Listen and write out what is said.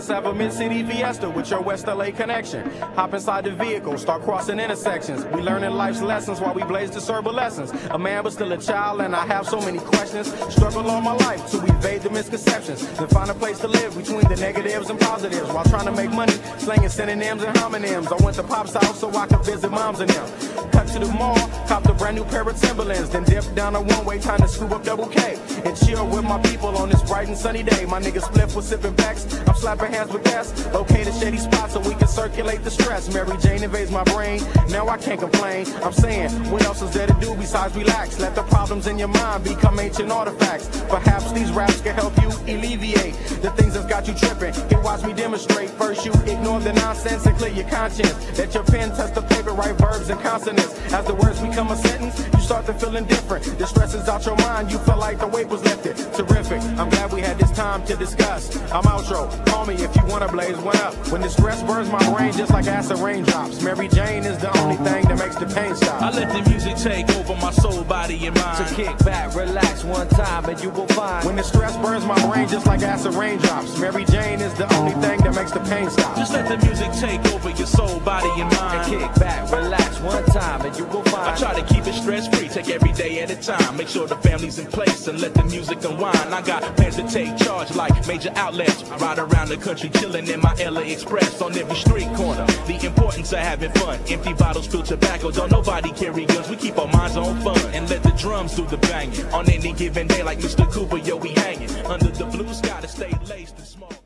Let's have a mid-city fiesta with your West LA connection. Hop inside the vehicle, start crossing intersections. We learning life's lessons while we blaze discernible lessons. A man but still a child and I have so many questions. Struggle all my life to evade the misconceptions. Then find a place to live between the negatives and positives. While trying to make money, slinging synonyms and homonyms. I went to Pop's house so I could visit moms and them. Cut to the mall, copped a brand new pair of Timberlands. Then dipped down a one-way, time to scoop up double K. And chill with my people on this bright and sunny day. My niggas split with sipping backs. I'm slapping hands with guests. Locate a shady spot so we can circulate the stress. Mary Jane invades my brain. Now I can't complain. I'm saying, what else is there to do besides relax? Let the problems in your mind become ancient artifacts. Perhaps these raps can help you alleviate the things that's got you tripping. Here, watch me demonstrate. First, you ignore the nonsense and clear your conscience. Let your pen touch the paper, write verbs and consonants. As the words become a sentence, you start to feel indifferent. The stress is out your mind. You feel like the weight was lifted. Terrific. I'm glad we had this time to discuss. I'm outro. Call me if you wanna blaze one up. When the stress burns my brain just like acid raindrops. Mary Jane is the only thing that makes the pain stop. I let the music take over my soul, body, and mind. So kick back, relax one time, and you will find. When the stress burns my brain just like acid raindrops. Mary Jane is the only thing that makes the pain stop. Just let the music take over your soul, body, and mind. And kick back, relax one time, and you will find. I try to keep it stress-free, take every day at a time. Make sure the family's in place and let the music unwind. I got plans to take charge like major outlets. Ride around the country chilling in my LA Express on every street corner. The importance of having fun. Empty bottles, fill tobacco. Don't nobody carry guns. We keep our minds on fun and let the drums do the banging. On any given day like Mr. Cooper, yo, we hanging under the blue sky to stay laced and small.